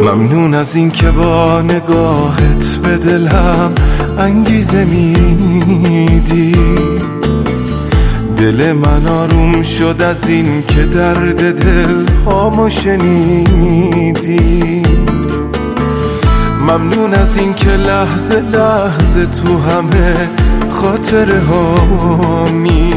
ممنون از این که با نگاهت به دلم انگیزه میدی. دل من آروم شد از این که درد دل هامو شنیدی. ممنون از این که لحظه لحظه تو همه خاطره هامی.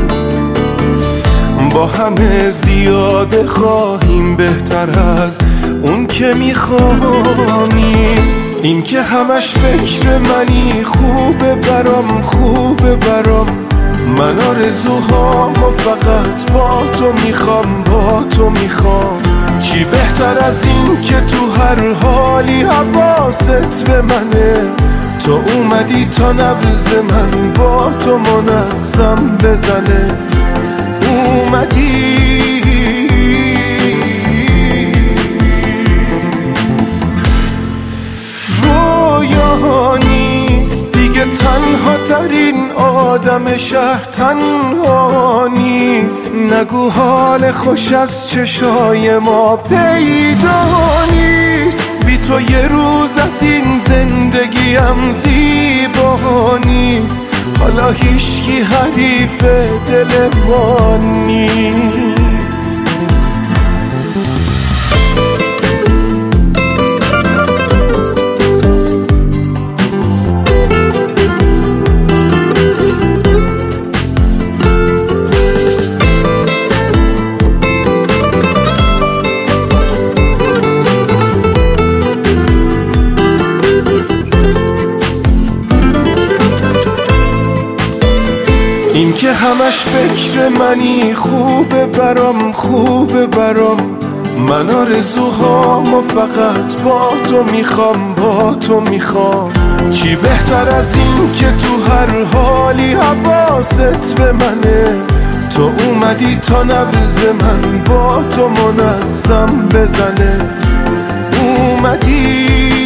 با همه زیاده خواهیم بهتر از اون که میخوامیم. این که همش فکر منی خوبه برام، خوبه برام. من آرزوهامو فقط با تو میخوام، با تو میخوام. چی بهتر از این که تو هر حالی حواست به منه. تو اومدی تا نبض من با تو منظم بزنه. اومدی رویا نیست دیگه، تنها ترین آدم شهر تنها نیست. نگو حال خوش از چشای ما پیدا نیست. بی تو یه روز از این زندگیم زیبا نیست. حالا هیچکی حریف دل ما نیست. این که همش فکر منی خوبه برام، خوبه برام. من آرزوهامو فقط با تو میخوام، با تو میخوام. چی بهتر از این که تو هر حالی حواست به منه. تو اومدی تا نبض من با تو منظم بزنه. اومدی